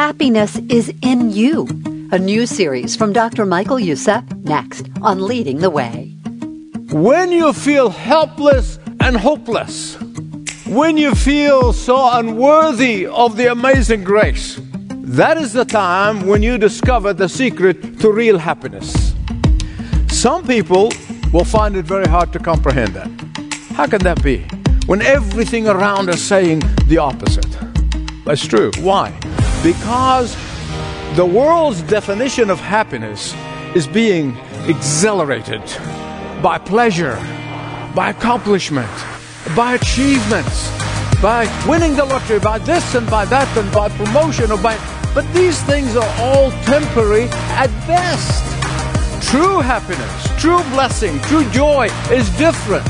Happiness is in you. A new series from Dr. Michael Youssef, next on Leading the Way. When you feel helpless and hopeless, when you feel so unworthy of the amazing grace, that is the time when you discover the secret to real happiness. Some people will find it very hard to comprehend that. How can that be? When everything around is saying the opposite. That's true. Why? Because the world's definition of happiness is being exhilarated by pleasure, by accomplishment, by achievements, by winning the lottery, by this and by that and by promotion or by... But these things are all temporary at best. True happiness, true blessing, true joy is different.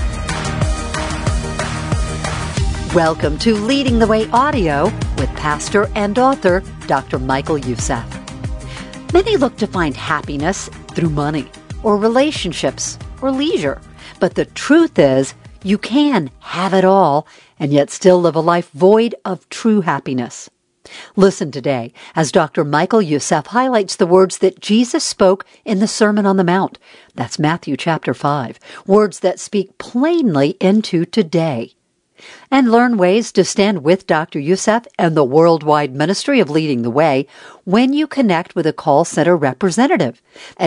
Welcome to Leading the Way Audio with pastor and author Dr. Michael Youssef. Many look to find happiness through money or relationships or leisure. But the truth is, you can have it all and yet still live a life void of true happiness. Listen today as Dr. Michael Youssef highlights the words that Jesus spoke in the Sermon on the Mount. That's Matthew chapter 5. Words that speak plainly into today. And learn ways to stand with Dr. Youssef and the worldwide ministry of Leading the Way when you connect with a call center representative at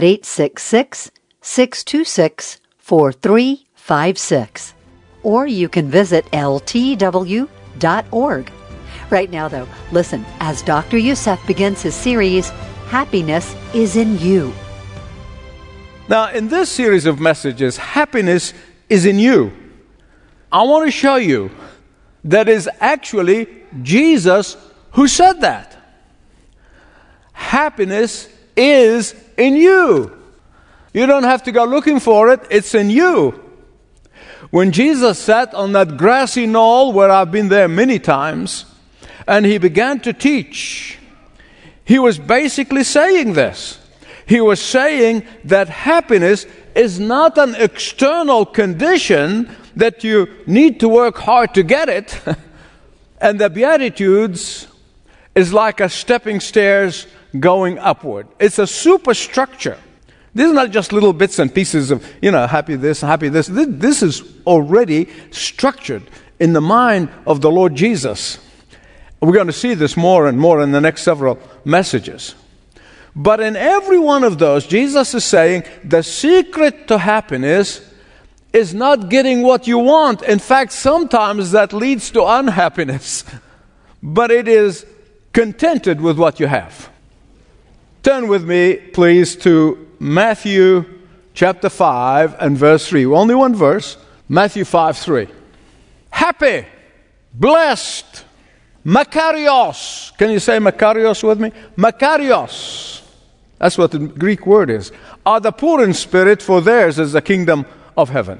866-626-4356. Or you can visit ltw.org. Right now, though, listen as Dr. Youssef begins his series, Happiness is in You. Now, in this series of messages, happiness is in you. I want to show you that is actually Jesus who said that. Happiness is in you. You don't have to go looking for it. It's in you. When Jesus sat on that grassy knoll where I've been there many times, and he began to teach, he was basically saying this. He was saying that happiness is not an external condition that you need to work hard to get it. And the Beatitudes is like a stepping stairs going upward. It's a superstructure. This is not just little bits and pieces of, happy this, happy this. This is already structured in the mind of the Lord Jesus. We're going to see this more and more in the next several messages. But in every one of those, Jesus is saying the secret to happiness is not getting what you want. In fact, sometimes that leads to unhappiness. But it is contented with what you have. Turn with me, please, to Matthew chapter 5 and verse 3. Only one verse. Matthew 5:3. Happy, blessed, Makarios. Can you say Makarios with me? Makarios. That's what the Greek word is. Are the poor in spirit, for theirs is the kingdom of heaven.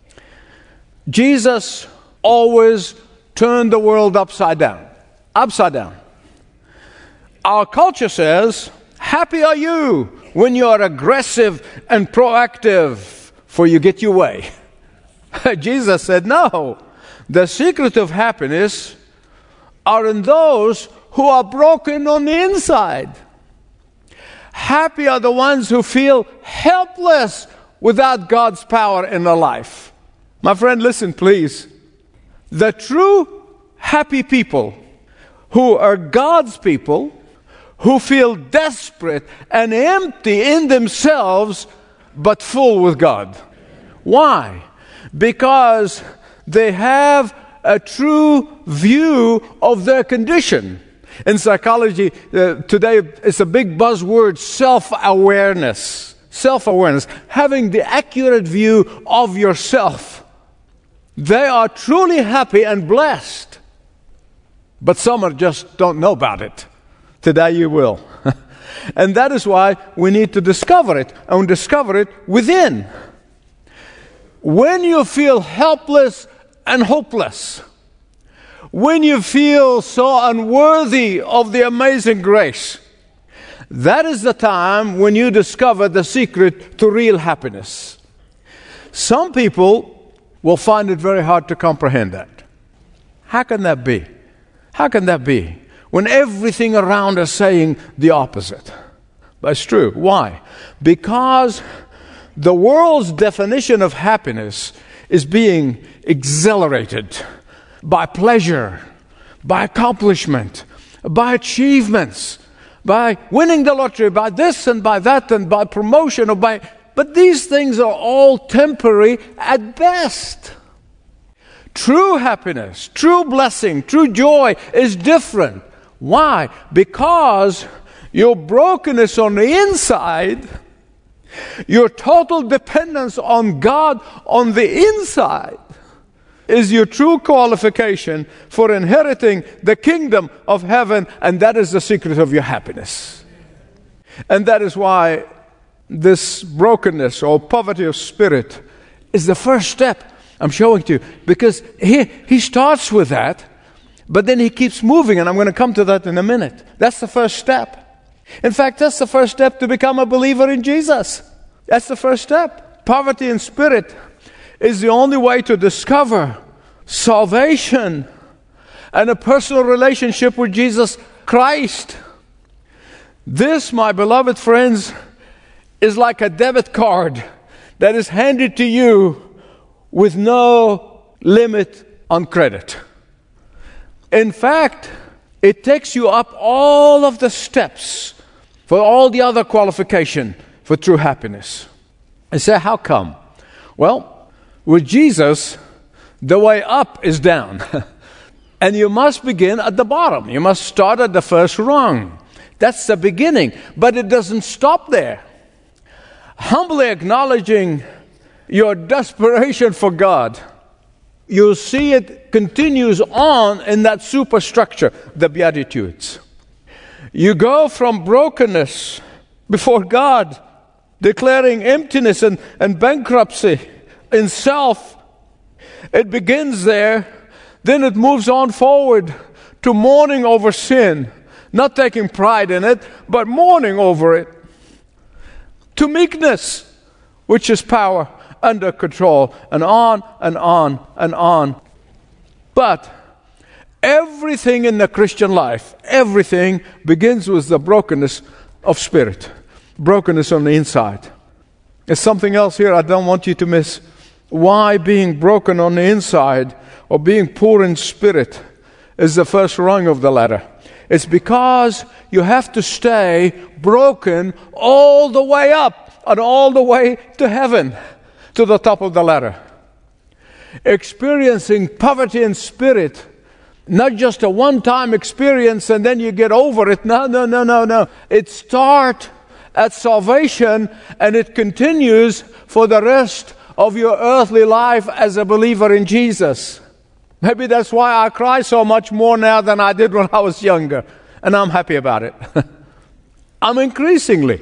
Jesus always turned the world upside down. Upside down. Our culture says, happy are you when you are aggressive and proactive, for you get your way. Jesus said, no. The secret of happiness are in those who are broken on the inside. Happy are the ones who feel helpless without God's power in their life. My friend, listen, please. The true happy people who are God's people, who feel desperate and empty in themselves, but full with God. Why? Because they have a true view of their condition. In psychology, today it's a big buzzword, self-awareness. Self-awareness, having the accurate view of yourself. They are truly happy and blessed. But some just don't know about it. Today you will. And that is why we need to discover it, and discover it within. When you feel helpless and hopeless, when you feel so unworthy of the amazing grace, that is the time when you discover the secret to real happiness. Some people will find it very hard to comprehend that. How can that be? How can that be? when everything around us is saying the opposite. But it's true. Why? Because the world's definition of happiness is being exhilarated by pleasure, by accomplishment, by achievements, by winning the lottery, by this and by that, and by promotion, but these things are all temporary at best. True happiness, true blessing, true joy is different. Why? Because your brokenness on the inside, your total dependence on God on the inside, is your true qualification for inheriting the kingdom of heaven, and that is the secret of your happiness. And that is why this brokenness or poverty of spirit is the first step I'm showing to you, because he starts with that, but then he keeps moving, and I'm going to come to that in a minute. That's the first step. In fact, that's the first step to become a believer in Jesus. That's the first step. Poverty in spirit is the only way to discover salvation and a personal relationship with Jesus Christ. This, my beloved friends, is like a debit card that is handed to you with no limit on credit. In fact, it takes you up all of the steps for all the other qualification for true happiness. I say, how come? Well, with Jesus, the way up is down. And you must begin at the bottom. You must start at the first rung. That's the beginning. But it doesn't stop there. Humbly acknowledging your desperation for God, you'll see it continues on in that superstructure, the Beatitudes. You go from brokenness before God, declaring emptiness and bankruptcy in self. It begins there, then it moves on forward to mourning over sin, not taking pride in it, but mourning over it. To meekness, which is power under control, and on and on and on. But everything in the Christian life, everything begins with the brokenness of spirit, brokenness on the inside. There's something else here I don't want you to miss. Why being broken on the inside or being poor in spirit is the first rung of the ladder. It's because you have to stay broken all the way up and all the way to heaven, to the top of the ladder. Experiencing poverty in spirit, not just a one-time experience and then you get over it. No. It starts at salvation and it continues for the rest of your earthly life as a believer in Jesus. Maybe that's why I cry so much more now than I did when I was younger. And I'm happy about it. I'm increasingly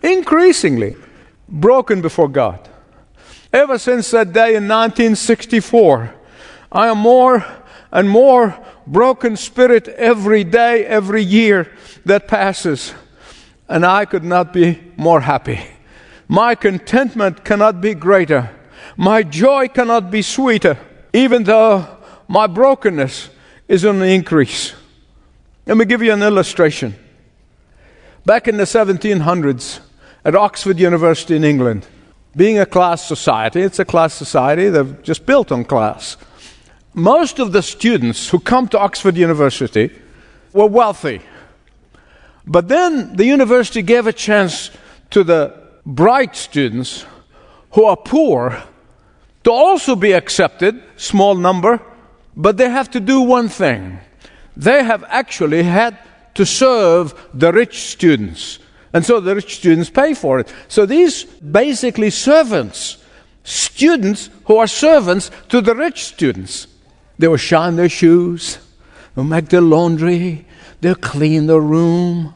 broken before God. Ever since that day in 1964, I am more and more broken spirit every day, every year that passes. And I could not be more happy. My contentment cannot be greater. My joy cannot be sweeter, even though my brokenness is on the increase. Let me give you an illustration. Back in the 1700s, at Oxford University in England, being a class society, it's a class society, they've just built on class. Most of the students who come to Oxford University were wealthy. But then the university gave a chance to the bright students who are poor to also be accepted, small number, but they have to do one thing. They have actually had to serve the rich students. And so the rich students pay for it. So these basically servants, students who are servants to the rich students. They will shine their shoes, they'll make their laundry, they'll clean their room.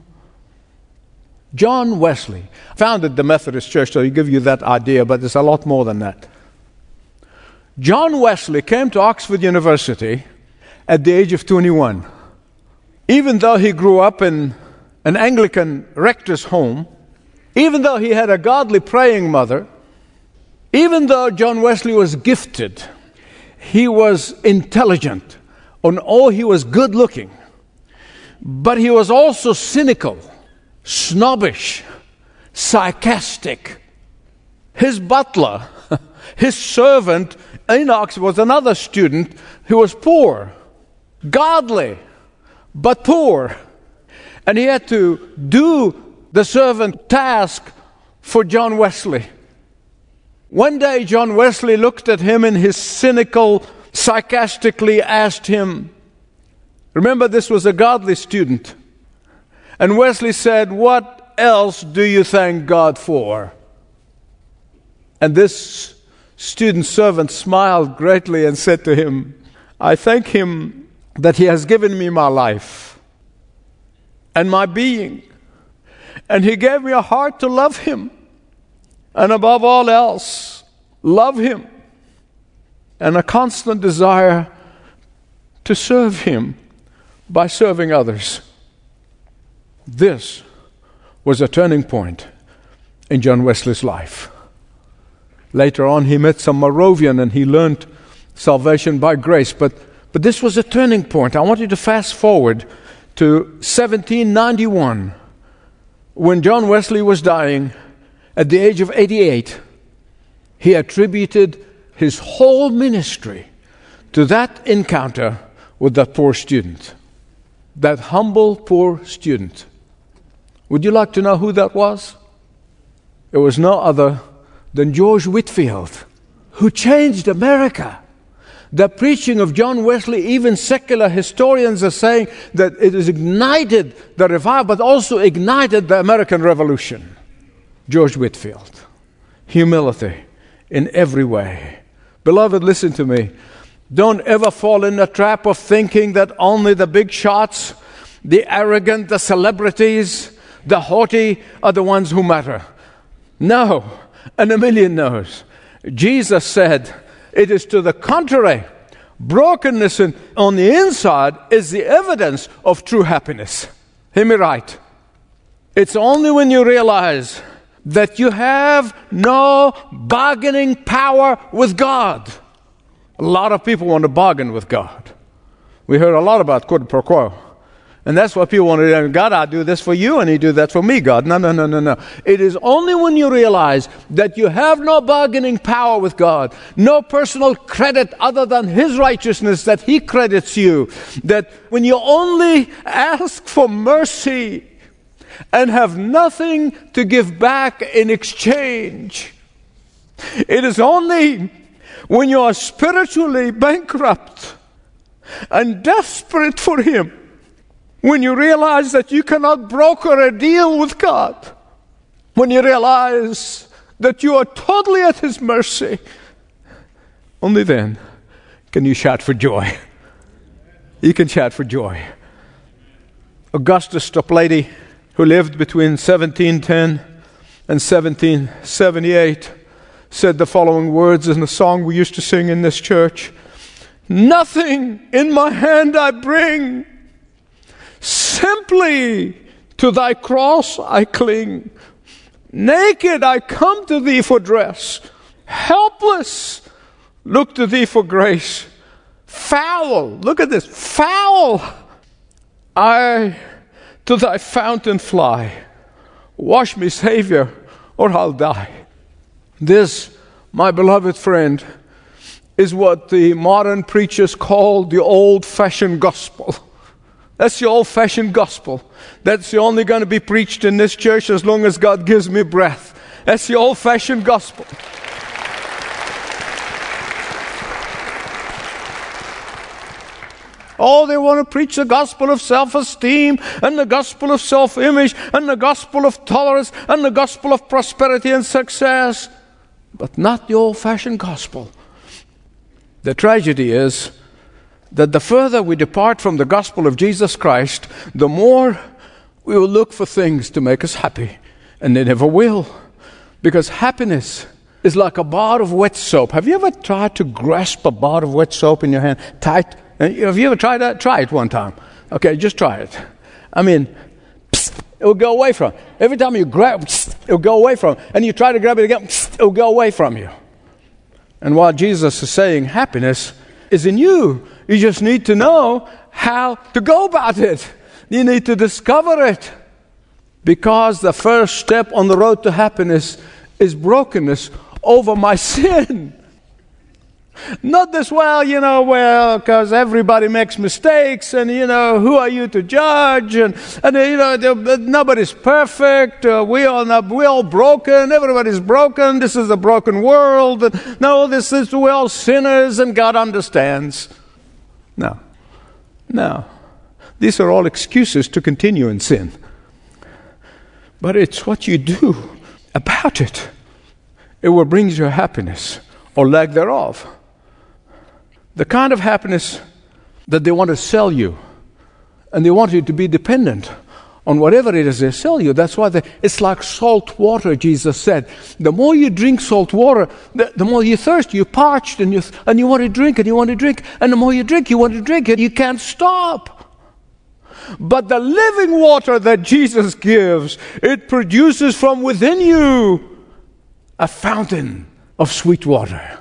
John Wesley founded the Methodist Church, so he give you that idea, but there's a lot more than that. John Wesley came to Oxford University at the age of 21. Even though he grew up in an Anglican rector's home, even though he had a godly praying mother, even though John Wesley was gifted, he was intelligent, he was good looking. but he was also cynical, snobbish, sarcastic. His butler, his servant, Enoch, was another student who was poor, godly, but poor. And he had to do the servant task for John Wesley. One day, John Wesley looked at him and his cynical, sarcastically asked him, remember, this was a godly student. And Wesley said, "What else do you thank God for?" And this student servant smiled greatly and said to him, "I thank him that he has given me my life and my being. And he gave me a heart to love him. And above all else, love him. And a constant desire to serve him by serving others." This was a turning point in John Wesley's life. Later on, he met some Moravian and he learned salvation by grace. But this was a turning point. I want you to fast forward to 1791, when John Wesley was dying at the age of 88. He attributed his whole ministry to that encounter with that poor student, that humble, poor student. Would you like to know who that was? It was no other than George Whitefield, who changed America. The preaching of John Wesley, even secular historians are saying that it has ignited the revival, but also ignited the American Revolution. George Whitefield. Humility in every way. Beloved, listen to me. Don't ever fall in the trap of thinking that only the big shots, the arrogant, the celebrities, the haughty are the ones who matter. No, and a million no's. Jesus said, it is to the contrary. Brokenness on the inside is the evidence of true happiness. Hear me right. It's only when you realize that you have no bargaining power with God. A lot of people want to bargain with God. We heard a lot about quid pro quo. And that's what people want to do. God, I'll do this for you, and you do that for me, God. No. It is only when you realize that you have no bargaining power with God, no personal credit other than His righteousness that He credits you, that when you only ask for mercy and have nothing to give back in exchange. It is only when you are spiritually bankrupt and desperate for Him, when you realize that you cannot broker a deal with God, when you realize that you are totally at His mercy, only then can you shout for joy. You can shout for joy. Augustus Toplady, who lived between 1710 and 1778, said the following words in the song we used to sing in this church. Nothing in my hand I bring, simply to thy cross I cling. Naked I come to thee for dress, helpless look to thee for grace. Foul, look at this, foul I to thy fountain fly. Wash me, Savior, or I'll die. This, my beloved friend, is what the modern preachers call the old-fashioned gospel. That's the old-fashioned gospel. That's the only going to be preached in this church as long as God gives me breath. That's the old-fashioned gospel. Oh, they want to preach the gospel of self-esteem and the gospel of self-image and the gospel of tolerance and the gospel of prosperity and success, but not the old-fashioned gospel. The tragedy is that the further we depart from the gospel of Jesus Christ, the more we will look for things to make us happy, and they never will, because happiness is like a bar of wet soap. Have you ever tried to grasp a bar of wet soap in your hand tight? Have you ever tried that? Try it one time. Okay, just try it. I mean, it will go away from you. Every time you grab, it will go away from you. And you try to grab it again, it will go away from you. And while Jesus is saying happiness is in you, you just need to know how to go about it. You need to discover it. Because the first step on the road to happiness is brokenness over my sin. Not this, because everybody makes mistakes, and, who are you to judge? And nobody's perfect. We're all broken. Everybody's broken. This is a broken world. And, no, we're all sinners, and God understands. No. These are all excuses to continue in sin. But it's what you do about it. It will bring you happiness, or lack thereof. The kind of happiness that they want to sell you, and they want you to be dependent on whatever it is they sell you. That's why it's like salt water, Jesus said. The more you drink salt water, the more you thirst. You're parched, and you want to drink, and you want to drink. And the more you drink, you want to drink, and you can't stop. But the living water that Jesus gives, it produces from within you a fountain of sweet water.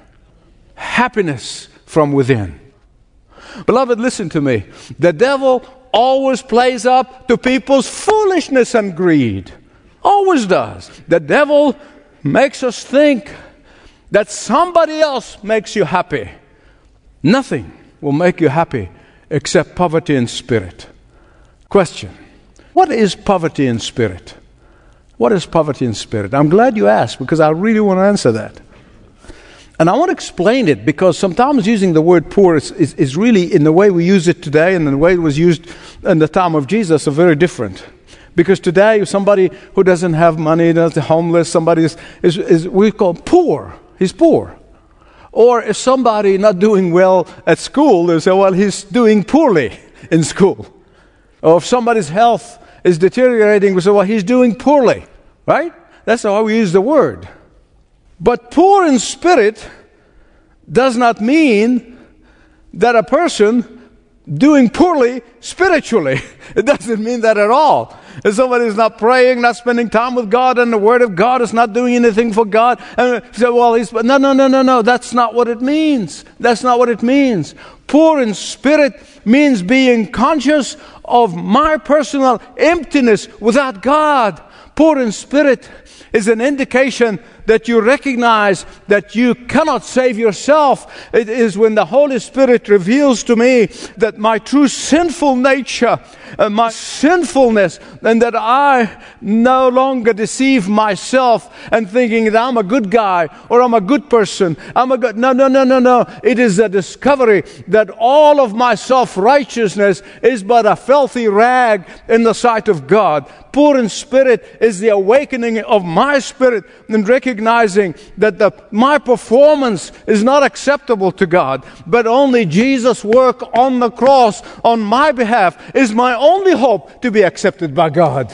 Happiness from within. Beloved, listen to me. The devil always plays up to people's foolishness and greed. Always does. The devil makes us think that somebody else makes you happy. Nothing will make you happy except poverty in spirit. Question: what is poverty in spirit? What is poverty in spirit? I'm glad you asked, because I really want to answer that. And I want to explain it, because sometimes using the word poor is really, in the way we use it today and the way it was used in the time of Jesus, are very different. Because today, somebody who doesn't have money, that's homeless, somebody is we call poor. He's poor. Or if somebody not doing well at school, they say, well, he's doing poorly in school. Or if somebody's health is deteriorating, we say, well, he's doing poorly. Right? That's how we use the word. But poor in spirit does not mean that a person doing poorly spiritually. It doesn't mean that at all. If somebody is not praying, not spending time with God, and the Word of God is not doing anything for God, and say, well, no. That's not what it means. That's not what it means. Poor in spirit means being conscious of my personal emptiness without God. Poor in spirit is an indication that you recognize that you cannot save yourself. It is when the Holy Spirit reveals to me that my true sinful nature, my sinfulness, and that I no longer deceive myself and thinking that I'm a good guy or I'm a good person. No. It is a discovery that all of my self-righteousness is but a filthy rag in the sight of God. Poor in spirit is the awakening of my spirit and recognizing that my performance is not acceptable to God, but only Jesus' work on the cross on my behalf is my only hope to be accepted by God.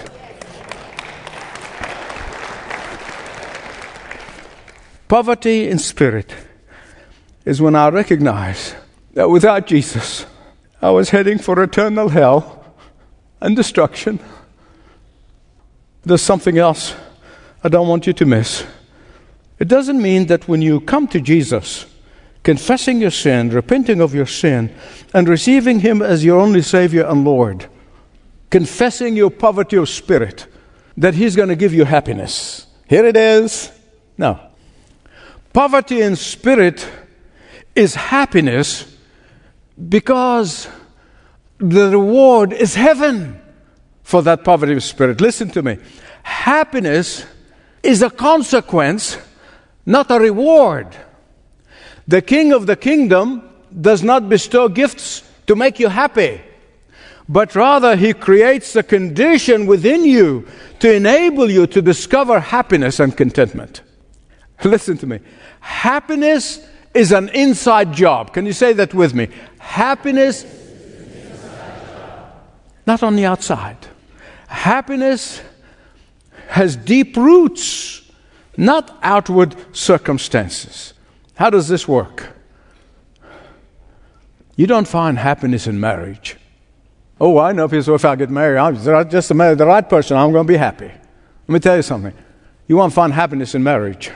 Poverty in spirit is when I recognize that without Jesus, I was heading for eternal hell and destruction. There's something else I don't want you to miss. It doesn't mean that when you come to Jesus, confessing your sin, repenting of your sin, and receiving Him as your only Savior and Lord, confessing your poverty of spirit, that He's going to give you happiness. Here it is. No. Poverty in spirit is happiness because the reward is heaven for that poverty of spirit. Listen to me. Happiness is a consequence, not a reward. The King of the kingdom does not bestow gifts to make you happy, but rather He creates a condition within you to enable you to discover happiness and contentment. Listen to me. Happiness is an inside job. Can you say that with me? Happiness, not on the outside. Happiness has deep roots, not outward circumstances. How does this work? You don't find happiness in marriage. Oh, I know people, if I get married, I'm just to marry the right person, I'm going to be happy. Let me tell you something. You won't find happiness in marriage.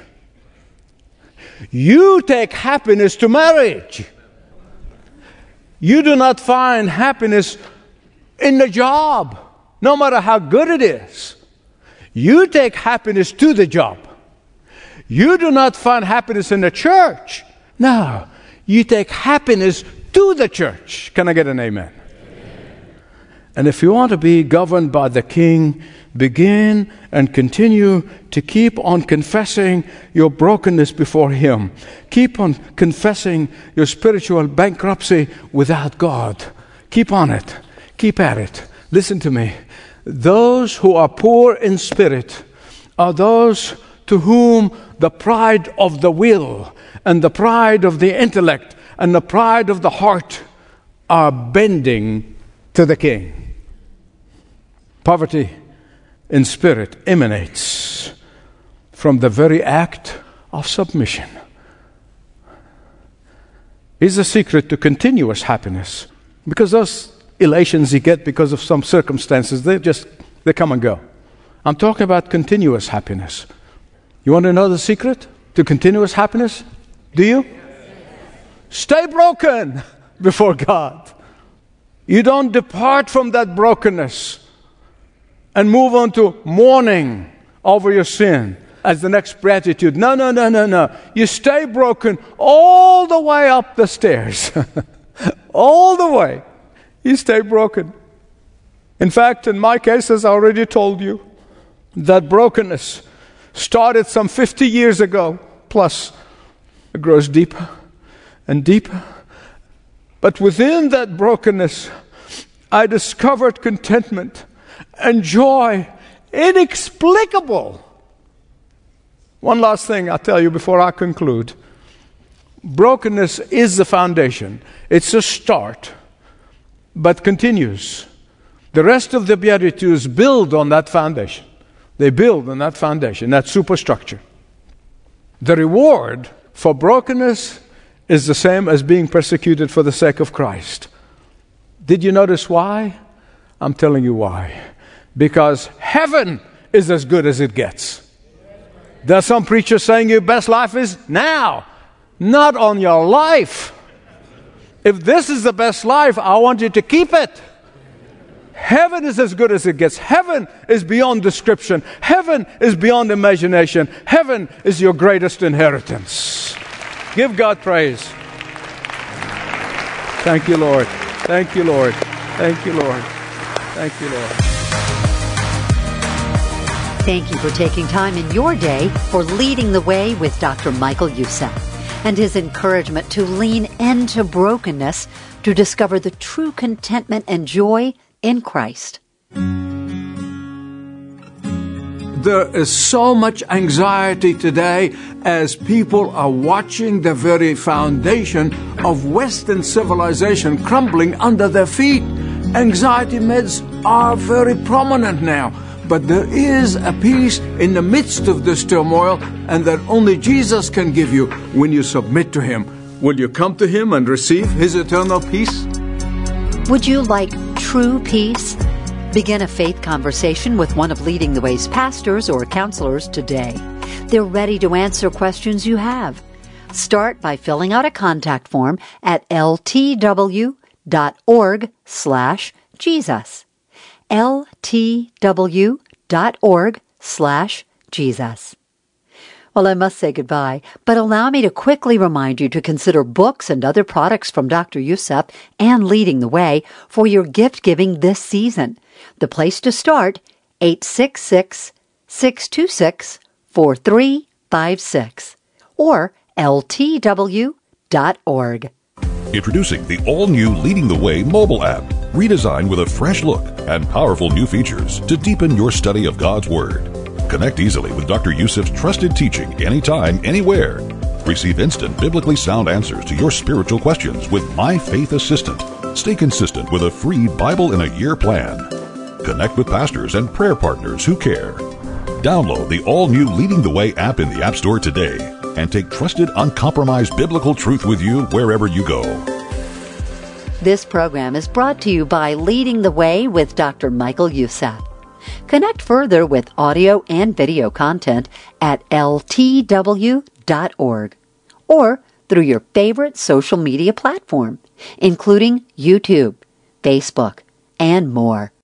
You take happiness to marriage. You do not find happiness in the job, no matter how good it is. You take happiness to the job. You do not find happiness in the church. No, you take happiness to the church. Can I get an amen? And if you want to be governed by the King, begin and continue to keep on confessing your brokenness before Him. Keep on confessing your spiritual bankruptcy without God. Keep on it. Keep at it. Listen to me. Those who are poor in spirit are those to whom the pride of the will and the pride of the intellect and the pride of the heart are bending to the King. Poverty in spirit emanates from the very act of submission. It's the secret to continuous happiness, because those elations you get because of some circumstances, they come and go. I'm talking about continuous happiness. You want to know the secret to continuous happiness? Do you? Stay broken before God. You don't depart from that brokenness and move on to mourning over your sin as the next beatitude. No. You stay broken all the way up the stairs. All the way. You stay broken. In fact, in my case, as I already told you, that brokenness started some 50 years ago, plus it grows deeper and deeper. But within that brokenness, I discovered contentment and joy inexplicable. One last thing I'll tell you before I conclude. Brokenness is the foundation. It's a start, but continues. The rest of the Beatitudes build on that foundation. They build on that foundation, that superstructure. The reward for brokenness is the same as being persecuted for the sake of Christ. Did you notice why? I'm telling you why. Because heaven is as good as it gets. There's some preachers saying your best life is now, not on your life. If this is the best life, I want you to keep it. Heaven is as good as it gets. Heaven is beyond description. Heaven is beyond imagination. Heaven is your greatest inheritance. Give God praise. Thank you, Lord. Thank you, Lord. Thank you, Lord. Thank you, Lord. Thank you for taking time in your day for leading the way with Dr. Michael Youssef and his encouragement to lean into brokenness to discover the true contentment and joy in Christ. There is so much anxiety today as people are watching the very foundation of Western civilization crumbling under their feet. Anxiety meds are very prominent now, but there is a peace in the midst of this turmoil, and that only Jesus can give you when you submit to Him. Will you come to Him and receive His eternal peace? Would you like true peace? Begin a faith conversation with one of Leading the Way's pastors or counselors today. They're ready to answer questions you have. Start by filling out a contact form at ltw.org/Jesus. ltw.org/Jesus. Well, I must say goodbye, but allow me to quickly remind you to consider books and other products from Dr. Youssef and Leading the Way for your gift giving this season. The place to start, 866-626-4356 or ltw.org. Introducing the all-new Leading the Way mobile app, redesigned with a fresh look and powerful new features to deepen your study of God's Word. Connect easily with Dr. Youssef's trusted teaching anytime, anywhere. Receive instant, biblically sound answers to your spiritual questions with My Faith Assistant. Stay consistent with a free Bible in a Year plan. Connect with pastors and prayer partners who care. Download the all-new Leading the Way app in the App Store today and take trusted, uncompromised biblical truth with you wherever you go. This program is brought to you by Leading the Way with Dr. Michael Youssef. Connect further with audio and video content at ltw.org or through your favorite social media platform, including YouTube, Facebook, and more.